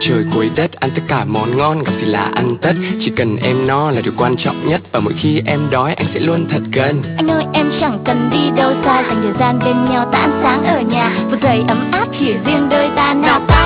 trời cuối Tết, ăn tất cả món ngon, gặp thì là ăn Tết. Chỉ cần em no là điều quan trọng nhất, và mỗi khi em đói anh sẽ luôn thật gần. Anh ơi em chẳng cần đi đâu xa, dành thời gian bên nhau ta ăn sáng ở nhà, vực dậy ấm áp chỉ riêng đôi ta nào ta.